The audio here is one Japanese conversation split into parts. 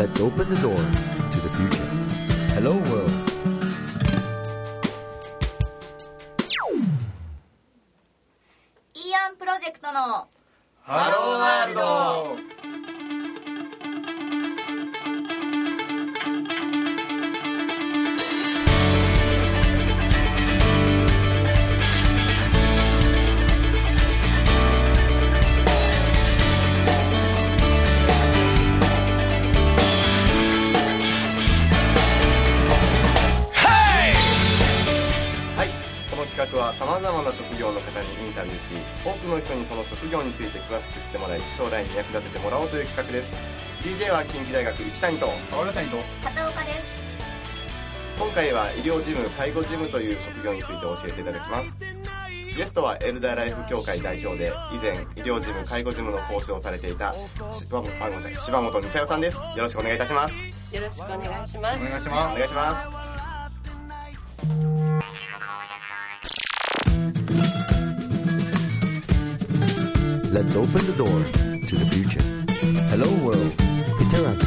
Let's open the door to the future. Hello world. イーアンプロジェクトのハローワールド。さまざまな職業の方にインタビューし、多くの人にその職業について詳しく知ってもらい、将来に役立ててもらおうという企画です。 DJ は近畿大学一谷と浦谷と片岡です。 今回は医療事務介護事務という職業について教えていただきます。ゲストはエルダーライフ協会代表で、以前医療事務介護事務の講師をされていた柴本美沙代さんです。よろしくお願いいたします。 よろしくお願いします。 お願いします。 お願いします。 Let's open the door to the future. Hello world. Hiteraki.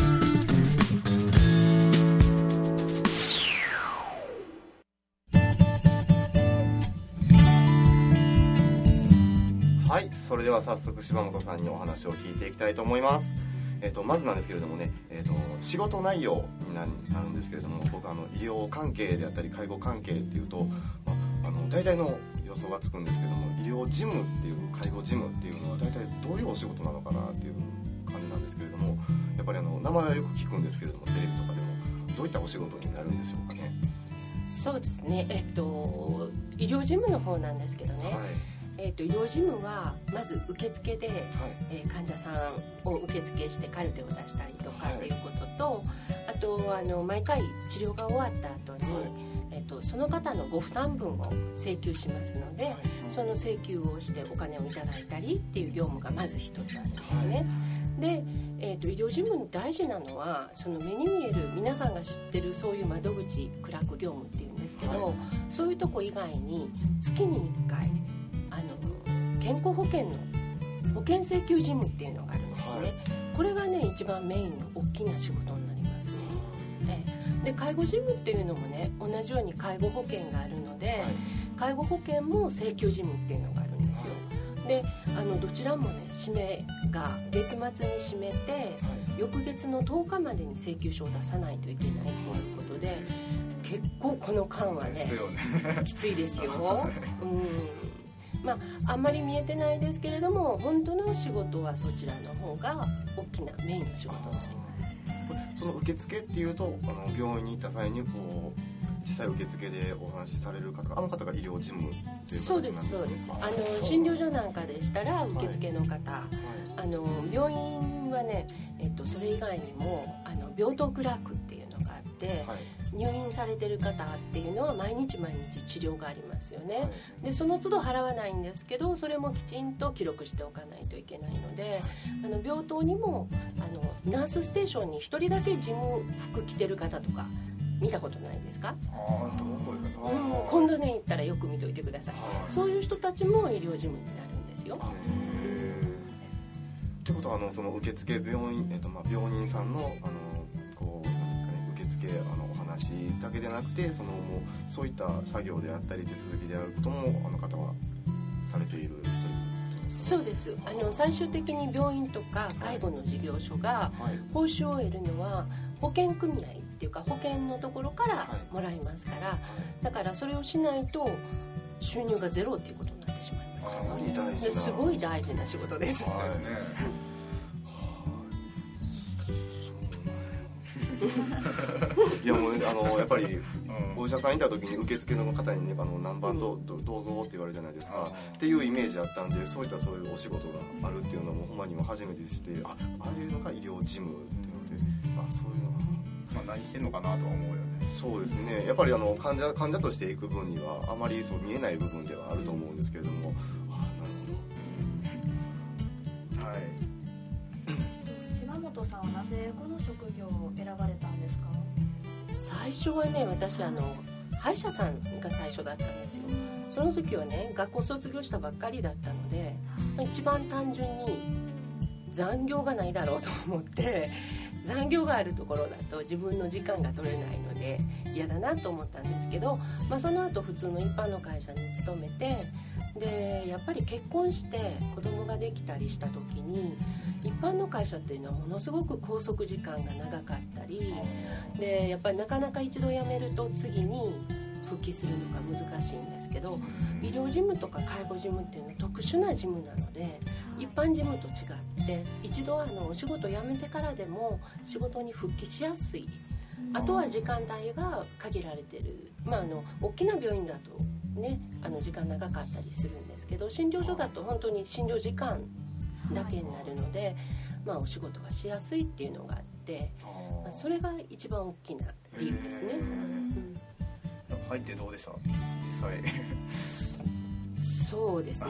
はい、それでは早速柴本さんにお話を聞いていきたいと思います。まずなんですけれどもね、仕事内容になるんですけれども、僕医療関係であったり介護関係っていうと、大体の予想がつくんですけども、医療事務っていう介護事務っていうのは大体どういうお仕事なのかなっていう感じなんですけれども、やっぱり名前はよく聞くんですけれども、テレビとかでもどういったお仕事になるんでしょうかね。 そうですね、医療事務の方なんですけどね、医療事務はまず受付で、患者さんを受付してカルテを出したりとかっていうことと、あと毎回治療が終わった後に、その方のご負担分を請求しますので、その請求をしてお金をいただいたりっていう業務がまず一つあるんですね。で、医療事務に大事なのは、その目に見える皆さんが知ってるそういう窓口クラーク業務っていうんですけど、そういうとこ以外に月に1回健康保険の保険請求事務っていうのがあるんですね。これがね一番メインの大きな仕事になります。で介護事務っていうのもね、同じように介護保険があるので、介護保険も請求事務っていうのがあるんですよ。でどちらもね、締めが月末に締めて、翌月の10日までに請求書を出さないといけないということで、結構この間はねきついですよ。あんまり見えてないですけれども、本当の仕事はそちらの方が大きなメインの仕事になります。 その受付っていうと、病院に行った際に実際受付でお話しされる方、方が医療事務っていう形なんですか？ そうです。診療所なんかでしたら受付の方、病院はね、それ以外にも病棟クラークっていうのがあって、入院されてる方っていうのは毎日治療がありますよね。でその都度払わないんですけど、それもきちんと記録しておかないといけないので、病棟にもナースステーションに一人だけ事務服着てる方とか見たことないですか？今度ね行ったらよく見といてください。そういう人たちも医療事務になるんですよ。 ってことはその受付病院、病人さんの受付お話だけでなくて、もうそういった作業であったり手続きであることも方はされているということですか？ そうです。最終的に病院とか介護の事業所が報酬を得るのは保険組合っていうか保険のところからもらいますから、だからそれをしないと収入がゼロっていうことになってしまいますから、 かなり大事な、 すごい大事な仕事です。 いやもうやっぱりお医者さんいた時に受付の方にね、何番どうぞって言われるじゃないですかっていうイメージあったんで、そういうお仕事があるっていうのもほんまにも初めてして、あれいうのが医療事務っていうので、そういうのが何してんのかなとは思うよね。 そうですね。やっぱり患者としていく分にはあまり見えない部分ではあると思うんですけれども、なるほど。はい。 柴本さんはなぜこの職業を選ばれたんですか？ 最初はね、私歯医者さんが最初だったんですよ。その時はね、学校卒業したばっかりだったので、一番単純に残業がないだろうと思って残業があるところだと自分の時間が取れないので嫌だなと思ったんですけど、その後普通の一般の会社に勤めて、でやっぱり結婚して子供ができたりした時に一般の会社っていうのはものすごく拘束時間が長かったりで、やっぱりなかなか一度辞めると次に復帰するのが難しいんですけど、医療事務とか介護事務っていうのは特殊な事務なので一般事務と違って一度お仕事辞めてからでも仕事に復帰しやすい。あとは時間帯が限られてる、大きな病院だとね時間長かったりするんですけど、診療所だと本当に診療時間だけになるので、お仕事がしやすいっていうのがあって、それが一番大きな理由ですね。 入ってどうでした実際？ そうですね、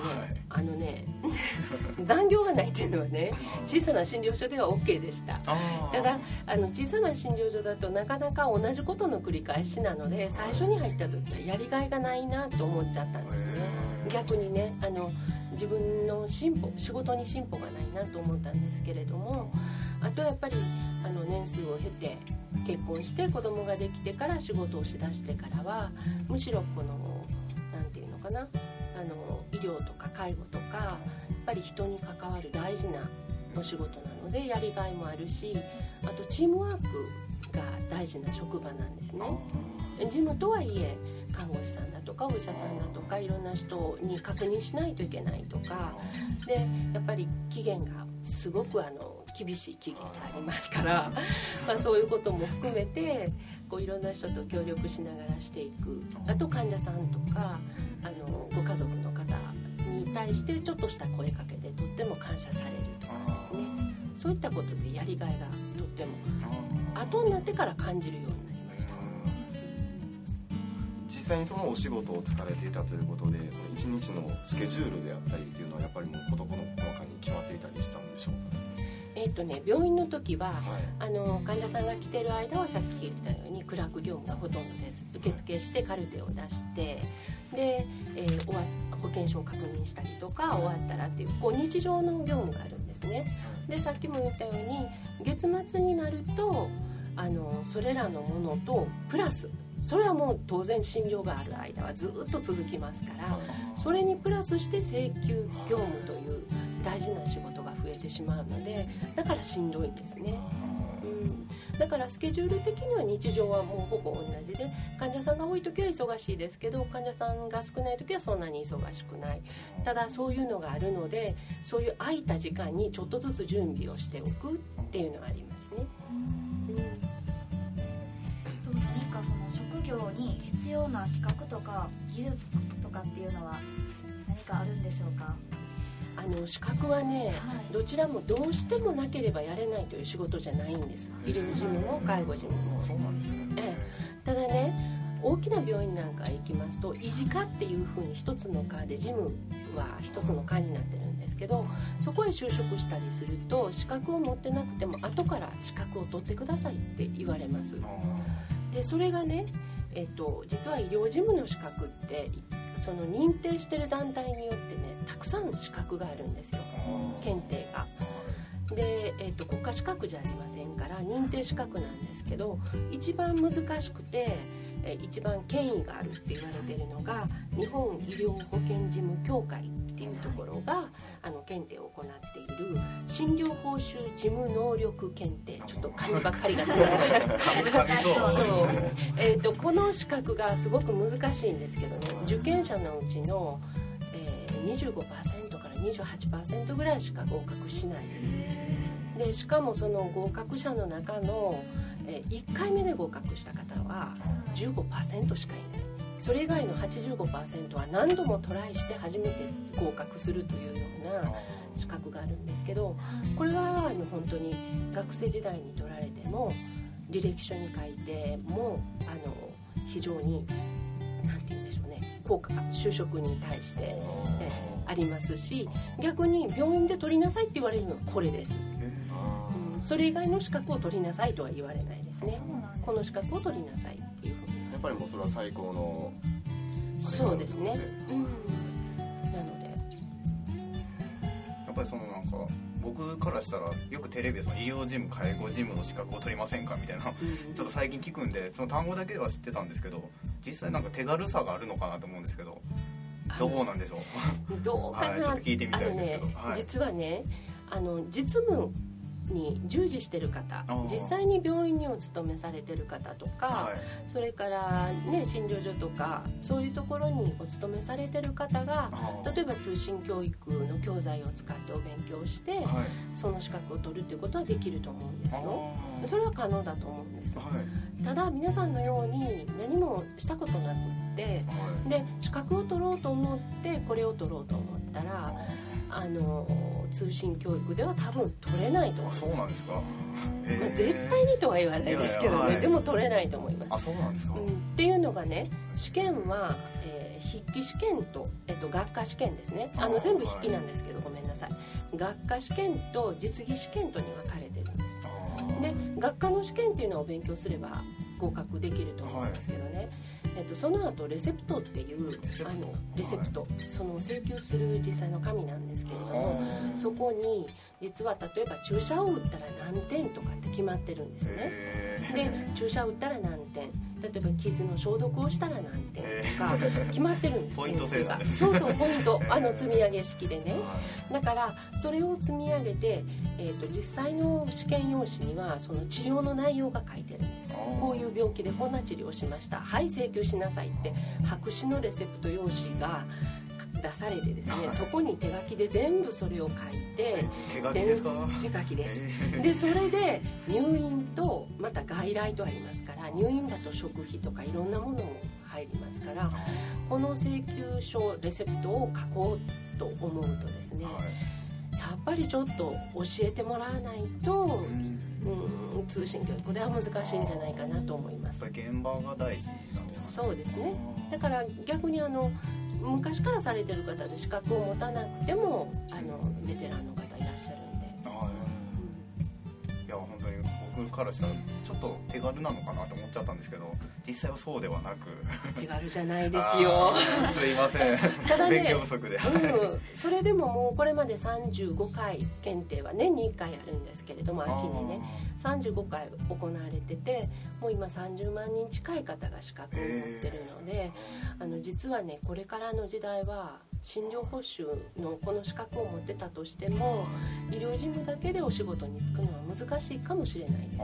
残業がないっていうのはね、小さな診療所では OK でした。ただ小さな診療所だとなかなか同じことの繰り返しなので、最初に入った時はやりがいがないなと思っちゃったんですね。逆にね自分の仕事に進歩がないなと思ったんですけれども、あとはやっぱり年数を経て結婚して子供ができてから仕事をしだしてからは、むしろなんていうのかな、医療とか介護とかやっぱり人に関わる大事なお仕事なのでやりがいもあるし、あとチームワークが大事な職場なんですね。事務とはいえ看護師さんだとかお医者さんだとかいろんな人に確認しないといけないとかで、やっぱり期限がすごく厳しい期限がありますからそういうことも含めていろんな人と協力しながらしていく。あと患者さんとかご家族の方に対してちょっとした声かけでとっても感謝されるとかですね、そういったことでやりがいがとっても後になってから感じるようになりました。 実際にそのお仕事を疲れていたということで、一日のスケジュールであったりっていうのはやっぱりもう事細かに決まっていたりしたんでしょうか？ 病院の時は、患者さんが来てる間はさっき言ったようにクラーク業務がほとんどです。受付してカルテを出してで、保険証を確認したりとか終わったらっていう日常の業務があるんですね。でさっきも言ったように月末になるとそれらのものとプラス、それはもう当然診療がある間はずっと続きますから、それにプラスして請求業務という大事な仕事が増えてしまうので、だからしんどいんですね。だからスケジュール的には日常はもうほぼ同じで、患者さんが多い時は忙しいですけど患者さんが少ない時はそんなに忙しくない。ただそういうのがあるので、そういう空いた時間にちょっとずつ準備をしておくっていうのはありますね。 何かその職業に必要な資格とか技術とかっていうのは何かあるんでしょうか？ 資格はね、どちらもどうしてもなければやれないという仕事じゃないんです。医療事務も介護事務も。 そうなんですね。 ただね、大きな病院なんか行きますと医事課っていう風に一つの課で事務は一つの課になってるんですけど、そこへ就職したりすると資格を持ってなくても後から資格を取ってくださいって言われます。でそれがね、実は医療事務の資格ってその認定してる団体によってねたくさん資格があるんですよ、検定が。で、国家資格じゃありませんから認定資格なんですけど、一番難しくて一番権威があるって言われてるのが日本医療保険事務協会っていうところが検定を行っている診療報酬事務能力検定、ちょっと漢字ばっかりがつながるそう、この資格がすごく難しいんですけどね、受験者のうちの、25% から 28% ぐらいしか合格しないで、しかもその合格者の中の1回目で合格した方は 15% しかいない。それ以外の 85% は何度もトライして初めて合格するというような資格があるんですけど、これは本当に学生時代に取られても履歴書に書いても非常に何て言うんでしょうね、効果が就職に対してありますし、逆に病院で取りなさいって言われるのはこれです。それ以外の資格を取りなさいとは言われないですね。この資格を取りなさいっていうふうに。 やっぱりもうそれは最高のそうですね、なのでやっっぱりそのなんか僕からしたらよくテレビでその医療事務介護事務の資格を取りませんかみたいなちょっと最近聞くんでその単語だけでは知ってたんですけど実際なんか手軽さがあるのかなと思うんですけどどうなんでしょうどうかな、 はい、ちょっと聞いてみたいんですけど、はい、 実はね実務に従事してる方実際に病院にお勤めされてる方とか、はい、それから、ね、診療所とかそういうところにお勤めされてる方が例えば通信教育の教材を使ってお勉強して、はい、その資格を取るっていうことはできると思うんですよ。それは可能だと思うんです、はい、ただ皆さんのように何もしたことなくって、はい、で資格を取ろうと思ってこれを取ろうと思ったら通信教育では多分取れないと思います。 そうなんですか。 絶対にとは言わないですけどね、 はい、 でも取れないと思います。 あ、そうなんですか。 っていうのがね試験は、筆記試験と、学科試験ですね全部筆記なんですけど、ごめんなさい学科試験と実技試験とに分かれてるんです。で学科の試験っていうのをお勉強すれば合格できると思うんですけどね、はいその後レセプトっていうレセプト、その請求する実際の紙なんですけれどもそこに実は例えば注射を打ったら何点とかって決まってるんですね。で注射を打ったら何点、例えば傷の消毒をしたら何点とか決まってるんです。 ポイント制がそうポイント積み上げ式でねだからそれを積み上げて、実際の試験用紙にはその治療の内容が書いてるんです。こういう病気でこんな治療をしました、はい請求しなさいって白紙のレセプト用紙が出されてですね、そこに手書きで全部それを書いて手書きですか？ 手書きです、でそれで入院とまた外来とありますから入院だと食費とかいろんなものも入りますからこの請求書レセプトを書こうと思うとですね、やっぱりちょっと教えてもらわないと、通信教育では難しいんじゃないかなと思います。 やっぱり現場が大事なんですかね。そうですね。だから逆に昔からされてる方で資格を持たなくてもベテランの方いらっしゃるんで、 いや本当に僕からしたらちょっと手軽なのかなと思っちゃったんですけど実際はそうではなく手軽じゃないですよすいませんただ、ね、勉強不足で、 それでももうこれまで35回検定は年に1回あるんですけれども秋にね35回行われててもう今30万人近い方が資格を持ってるので実はねこれからの時代は診療報酬のこの資格を持ってたとしても医療事務だけでお仕事に就くのは難しいかもしれないです。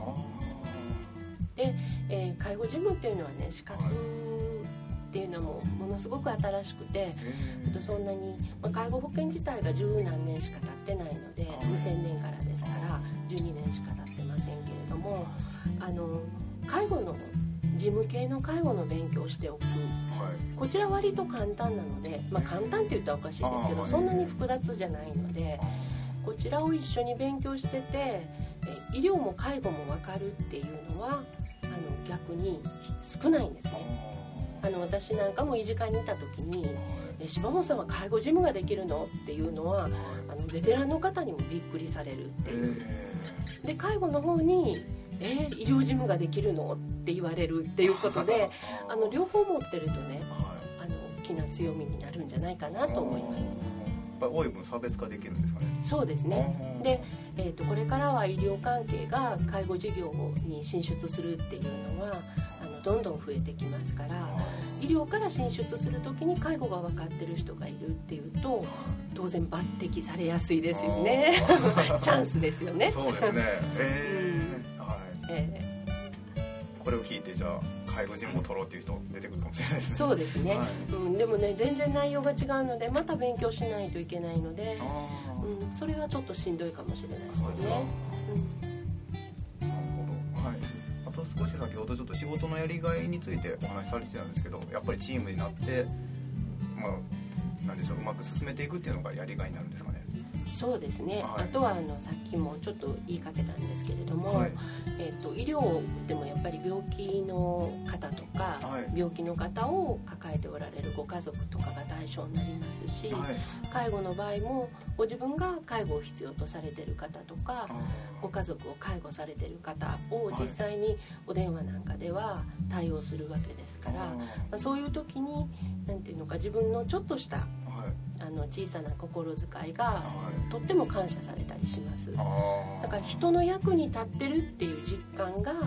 で、介護事務っていうのはね資格っていうのはものすごく新しくてそんなに、介護保険自体が十何年しか経ってないので2000年からですから12年しか経ってませんけれども介護の事務系の介護の勉強をしておく、こちら割と簡単なので、簡単って言ったらおかしいですけどそんなに複雑じゃないのでこちらを一緒に勉強してて医療も介護も分かるっていうのは逆に少ないんですね。私なんかも医事課にいた時に柴本さんは介護事務ができるのっていうのはベテランの方にもびっくりされるっていうで介護の方に医療事務ができるのって言われるっていうことで両方持ってるとね大きな強みになるんじゃないかなと思います。 やっぱり多い分差別化できるんですかね。 そうですね。で、これからは医療関係が介護事業に進出するっていうのはどんどん増えてきますから医療から進出するときに介護が分かってる人がいるっていうと当然抜擢されやすいですよねチャンスですよね。 そうですね、これを聞いてじゃあ介護事務を取ろうっていう人出てくるかもしれないですね。 そうですね、でもね全然内容が違うのでまた勉強しないといけないので、それはちょっとしんどいかもしれないですね。 なるほど、あと少し先ほどちょっと仕事のやりがいについてお話しされてたんですけどやっぱりチームになってなんでしょううまく進めていくっていうのがやりがいになるんですかね。 そうですね、あとはさっきもちょっと言いかけたんですけれども、医療でもやっぱり病気の方とか、病気の方を抱えておられるご家族とかが対象になりますし、介護の場合もご自分が介護を必要とされている方とかご家族を介護されている方を実際にお電話なんかでは対応するわけですから、そういう時になんていうのか自分のちょっとした小さな心遣いがとっても感謝されたりします。だから人の役に立ってるっていう実感が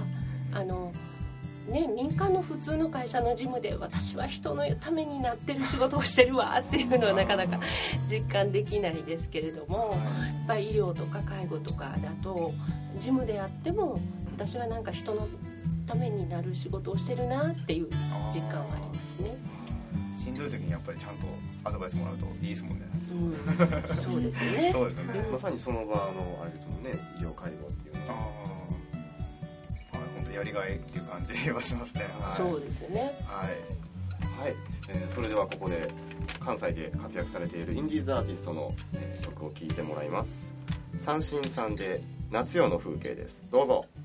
民間の普通の会社の事務で私は人のためになってる仕事をしてるわっていうのはなかなか実感できないですけれども、やっぱり医療とか介護とかだと事務であっても私はなんか人のためになる仕事をしてるなっていう実感がありますね。 しんどい時にやっぱりちゃんとアドバイスもらうといいですもんね。 そうですよね。 そうですよね。 まさにその場のあれですもんね、医療介護っていうのは本当やりがいっていう感じはしますね。 そうですよね。 はい、 それではここで関西で活躍されているインディーズアーティストの、曲を聴いてもらいます。三振さんで夏夜の風景です。どうぞ。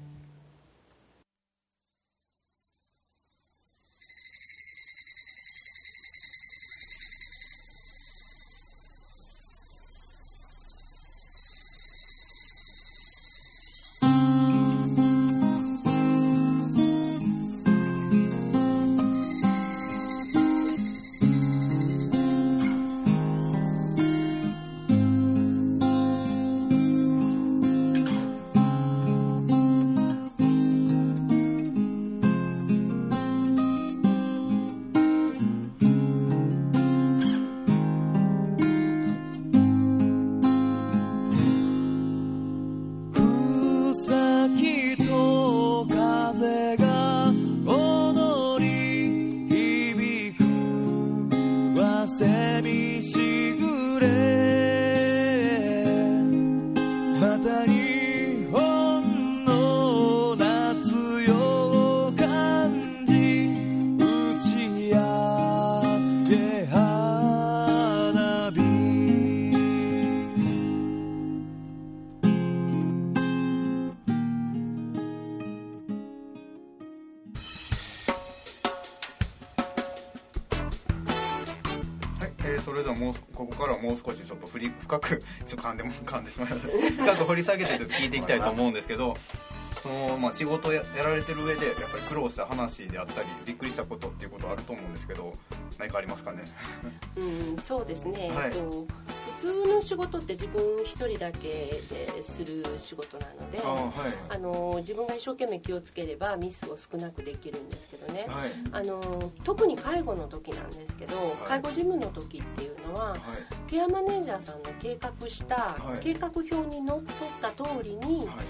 それではここからはもう少しちょっと深く噛んでしまいました深く掘り下げてちょっと聞いていきたいと思うんですけど、仕事やられてる上でやっぱり苦労した話であったりびっくりしたことっていうことあると思うんですけど、何かありますかね？ そうですね、 はい、 普通の仕事って自分一人だけでする仕事なので、はい、自分が一生懸命気をつければミスを少なくできるんですけどね、はい、特に介護の時なんですけど、はい、介護事務の時っていうのは、はい、ケアマネージャーさんの計画した計画表にのっとった通りに、はい、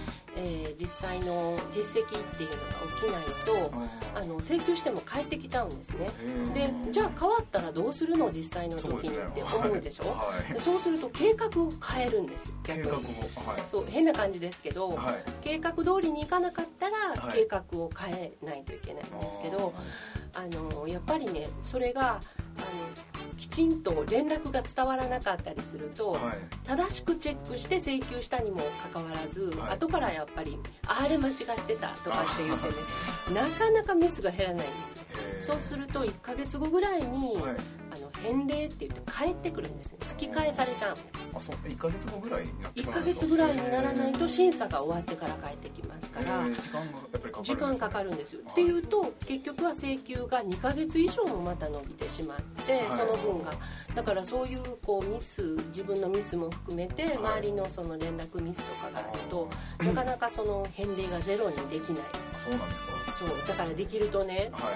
実際の実績っていうのが起きないと請求しても返ってきちゃうんですね。でじゃあ変わったらどうするの実際の時にって思うでしょ。はい、そうすると計画を変えるんですよ。逆に計画を、はい、そう変な感じですけど、はい、計画通りにいかなかったら計画を変えないといけないんですけど、やっぱりねそれがきちんと連絡が伝わらなかったりすると、はい、正しくチェックして請求したにもかかわらず、はい、後からやっぱりあれ間違ってたとかって言ってねなかなかミスが減らないんですよ。そうすると1ヶ月後ぐらいに、はい、返礼って言って返ってくるんですね。突き返されちゃうんです。 そう1ヶ月後ぐらいになって 1ヶ月ぐらいにならないと審査が終わってから返ってきますから時間かかるんですよ。っていうと結局は請求が2ヶ月以上もまた伸びてしまって、はい、その分がだからそういうミス自分のミスも含めて、はい、周りのその連絡ミスとかがあるとなかなかその返礼がゼロにできない。 そうなんですか。 そうだからできるとね、はい、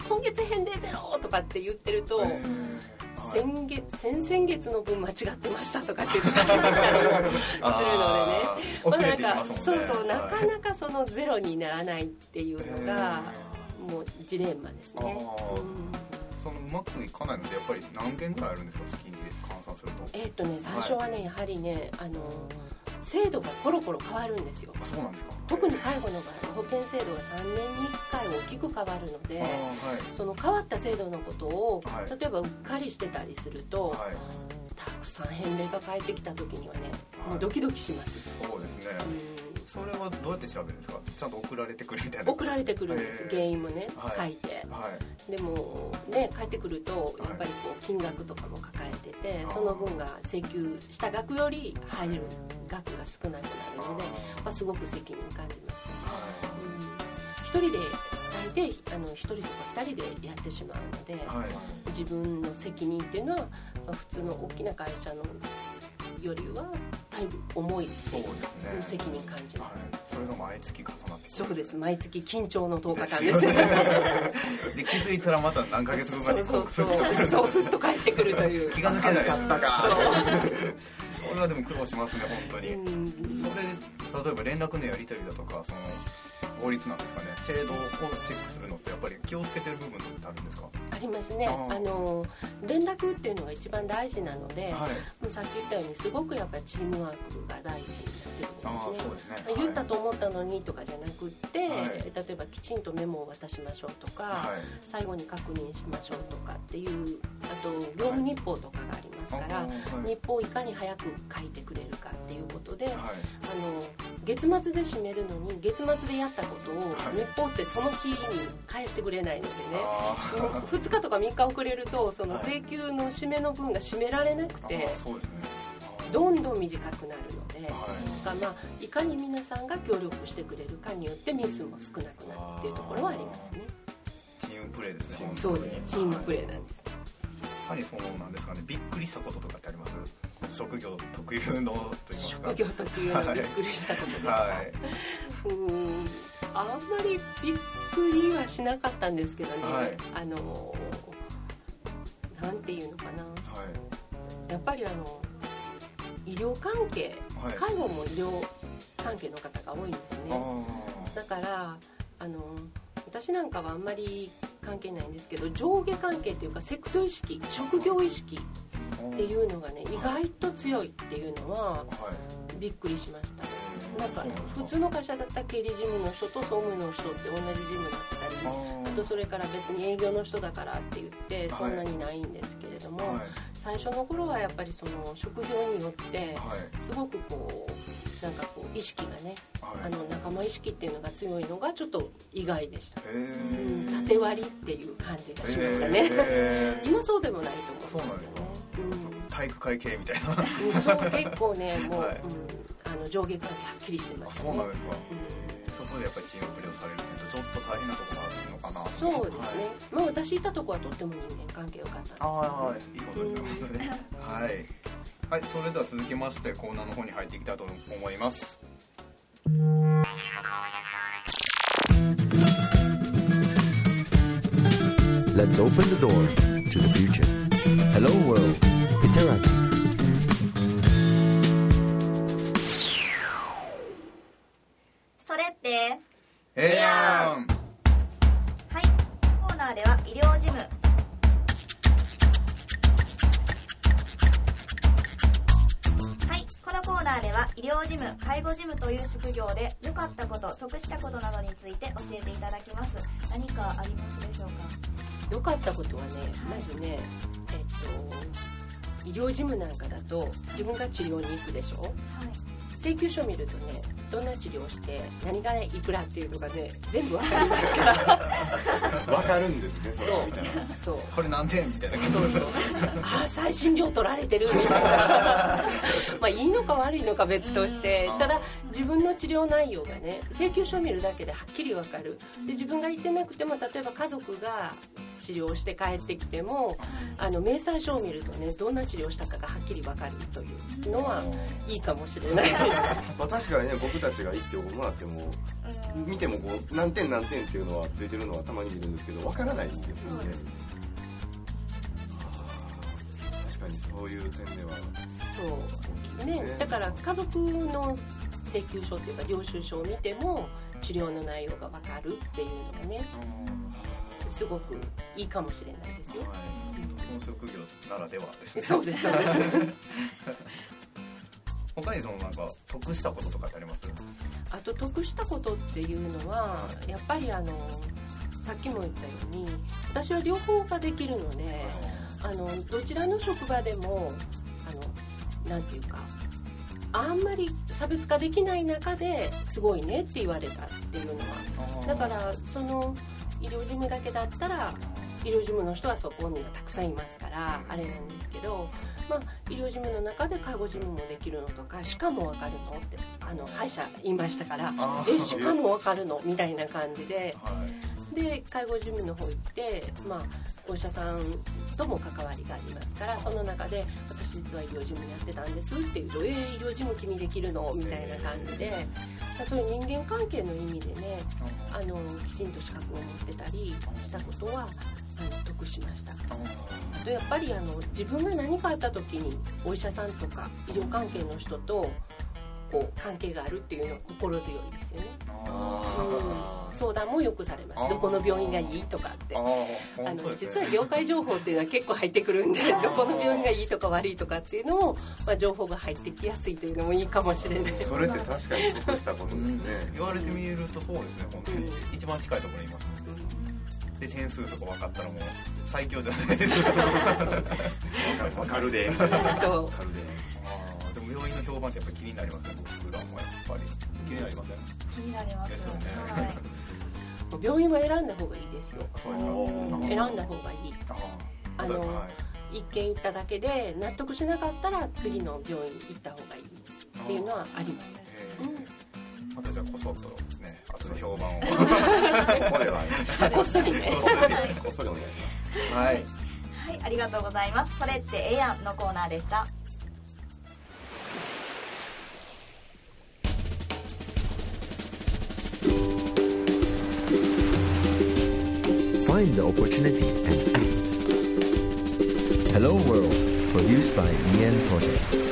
今月返礼ゼロとかって言ってると先々月の分間違ってましたとかって言ってたりするのでねそうなかなかそのゼロにならないっていうのがもうジレンマですね。 そのうまくいかないのでやっぱり何件くらいあるんですか月に換算すると。 最初はね、やはりね制度がコロコロ変わるんですよ。 そうなんですか。 特に介護の場合保険制度が3年に1回大きく変わるので、はい、その変わった制度のことを、はい、例えばうっかりしてたりすると、はい、たくさん返礼が返ってきた時にはね、はい、もうドキドキします。 そうですね、それはどうやって調べるんですか。ちゃんと送られてくるみたいな。 送られてくるんです。原因もね、はい、書いて、はい、でもね帰ってくるとやっぱり金額とかも書かれてて、その分が請求した額より入る額が少なくなるので、すごく責任感じますよね。一人で大大抵1人とか2人でやってしまうので、自分の責任っていうのは、普通の大きな会社のよりはだいぶ重いっていう責任感じます。 それが毎月重なってくる。 そうです。毎月緊張の10日間です。 で気づいたらまた何ヶ月後かにそうふっと帰ってくるという。 気が抜けないですね。それはでも苦労しますね本当に。それ例えば連絡のやり取りだとかその法律なんですかね、制度をチェックするのってやっぱり気をつけてる部分ってあるんですか？ ありますね。連絡っていうのが一番大事なので、もうさっき言ったようにすごくやっぱりチームワークが大事になってくるんですね。言ったと思ったのにとかじゃなくって、例えばきちんとメモを渡しましょうとか、最後に確認しましょうとかっていう、あと業務日報とかがありますから、日報をいかに早く書いてくれるかっていうことで、月末で締めるのに月末でやったことを日報ってその日に返してくれないのでね、2日とか3日遅れるとその請求の締めの分が締められなくて、どんどん短くなるので、いかに皆さんが協力してくれるかによってミスも少なくなるっていうところはありますね。 チームプレーですね。 そうです。チームプレーなんです。 やはりそうなんですかね。びっくりしたこととかってあります？職業特有のと言いますか。 職業特有のびっくりしたことですか。あんまりびっくりはしなかったんですけどね。なんていうのかな。やっぱり医療関係、介護も医療関係の方が多いんですね。だから私なんかはあんまり関係ないんですけど、上下関係というかセクト意識、職業意識っていうのがね意外と強いっていうのはびっくりしました。なんか普通の会社だったら経理事務の人と総務の人って同じ事務だったり、あとそれから別に営業の人だからって言ってそんなにないんですけれども、最初の頃はやっぱりその職業によってすごくなんか意識がね、仲間意識っていうのが強いのがちょっと意外でした。縦割りっていう感じがしましたね。今そうでもないと思うんですけどね。 体育会系みたいな。 そう結構ねもう、上下関係はっきりしてましたね。 そうなんですか。そこでやっぱりチームプレーをされるっていうとちょっと大変なところがあるのかな。 そうですね。私いたとこはとっても人間関係良かったんです。 いいことですね。はい、それでは続きましてコーナーの方に入っていきたいと思います。 Let's open the door to the future. Hello World, Piteragi. それってエアン。 はい、コーナーでは医療事務、このコーナーでは医療事務、介護事務という職業で良かったこと、得したことなどについて教えていただきます。何かありますでしょうか？ 良かったことはね、まずね、医療事務なんかだと自分が治療に行くでしょ、請求書見るとね、どんな治療をして何がいくらっていうのがね全部わかりますからわかるんですね。 そうこれ何点みたいな。 最新料取られてるみたいないいのか悪いのか別として、ただ自分の治療内容がね請求書を見るだけではっきりわかる。で自分が言ってなくても、例えば家族が治療して帰ってきても明細書を見るとね、どんな治療したかがはっきりわかるというのはいいかもしれない確かにね、僕たちが1票もらっても見ても何点何点っていうのはついてるのはたまに見るんですけど、わからないんですよね。確かにそういう点ではそうね。だから家族の請求書っていうか領収書を見ても治療の内容がわかるっていうのがね、すごくいいかもしれないですよ。 その職業ならではですね。 そうです他になんか得したこととかってあります？ あと得したことっていうのはやっぱりさっきも言ったように私は両方ができるので、どちらの職場でもなんていうかあんまり差別化できない中ですごいねって言われたっていうのは、だからその医療事務だけだったら医療事務の人はそこにはたくさんいますからあれなんですけど、医療事務の中で介護事務もできるのとか、しかも分かるのって歯医者言いましたから、しかも分かるのみたいな感じで、 で介護事務の方行って、お医者さんとも関わりがありますから、その中で私実は医療事務やってたんですって言うと、医療事務君できるのみたいな感じで、そういう人間関係の意味でね、きちんと資格を持ってたりしたことは得しました。とやっぱり自分が何かあった時にお医者さんとか医療関係の人とこう関係があるっていうのは心強いですよね。相談もよくされます。どこの病院がいいとかって、実は業界情報っていうのは結構入ってくるんで、どこの病院がいいとか悪いとかっていうのも、情報が入ってきやすいというのもいいかもしれない。 それって確かに得したことですね。 言われてみるとそうですね、本当に一番近いところにいます。で点数とか分かったらもう最強じゃないですか。 分かるで。 そう。 でも病院の評判ってやっぱり気になりますね。僕らもやっぱり気になりません？ 気になります。 ですよね。 病院は選んだ方がいいですよ。 そうですか。 選んだ方がいい。一軒行っただけで納得しなかったら次の病院行った方がいいっていうのはあります。 またじゃあこそっとね、後で評判をここではこっそりね、 こっそりお願いします。 はい、ありがとうございます。それってええやんのコーナーでした。 Find the opportunity and act. Hello World, produced by EN Project.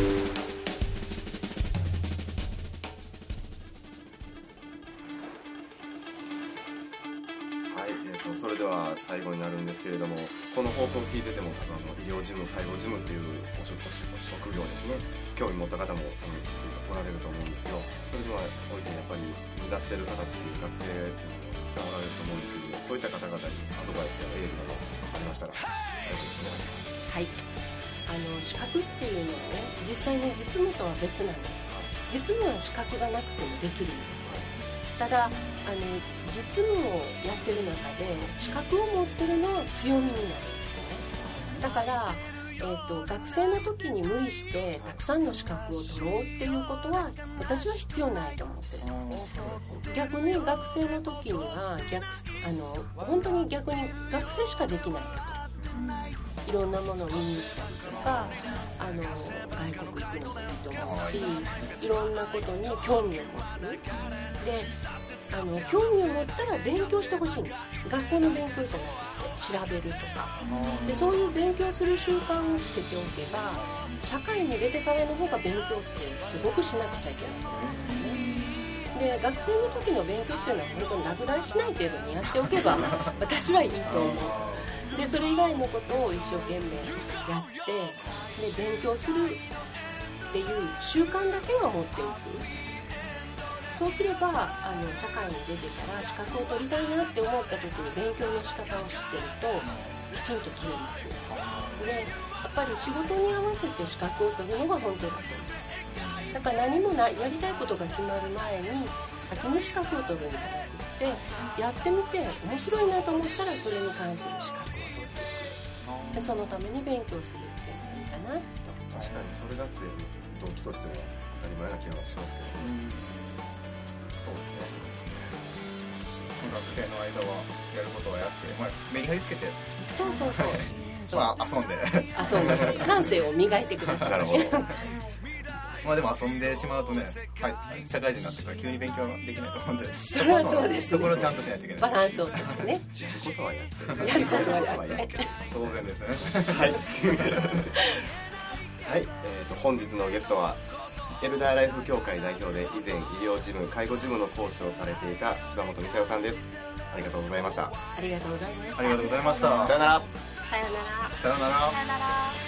それでは最後になるんですけれども、この放送を聞いてても多分医療事務、介護事務っていう職業ですね、興味持った方もおられると思うんですよ。それではおいてやっぱり目指している方っていう学生っていうのもたくさんおられると思うんですけども、そういった方々にアドバイスやエールなどありましたら最後にお願いします。 はい、資格っていうのはね、実際の実務とは別なんです。実務は資格がなくてもできるんですよ。ただ実務をやってる中で資格を持ってるのは強みになるんですよね。だから、学生の時に無理してたくさんの資格を取ろうっていうことは私は必要ないと思ってるんですね。逆に学生の時には本当に逆に学生しかできないこと、いろんなものを見に行ったりとか外国行くのもいいと思うし、いろんなことに興味を持つ。で興味を持ったら勉強してほしいんです。学校の勉強じゃなくて調べるとかで、そういう勉強する習慣をつけておけば社会に出てからの方が勉強ってすごくしなくちゃいけなくなるんですね。で学生の時の勉強っていうのは本当に落第しない程度にやっておけば私はいいと思う。でそれ以外のことを一生懸命やってで勉強するっていう習慣だけは持っておく。そうすれば社会に出てから資格を取りたいなって思った時に勉強の仕方を知ってるときちんと取れます。でやっぱり仕事に合わせて資格を取るのが本当だと思う。だから何もやりたいことが決まる前に先に資格を取るんじゃなくってやってみて面白いなと思ったらそれに関する資格を取っていく。でそのために勉強するっていうのがいいかなと。 確かにそれが動機としては当たり前な気がしますけど、 そうですね。学生の間はやることはやって、メリハリつけて、 そうそうそう遊んで感性を磨いてください。 なるほど。でも遊んでしまうとね、社会人になってから急に勉強はできないと思うんで、 それはそうですね。 そこをちゃんとしないといけない。 バランスをとってね。 やることはやってやることはやって当然ですね。 はい。はい、本日のゲストはエルダーライフ協会代表で以前医療事務、介護事務の講師をされていた柴本美沙代さんです。ありがとうございました。 ありがとうございました。 ありがとうございました。 さよなら。 さよなら。 さよなら。 さよなら。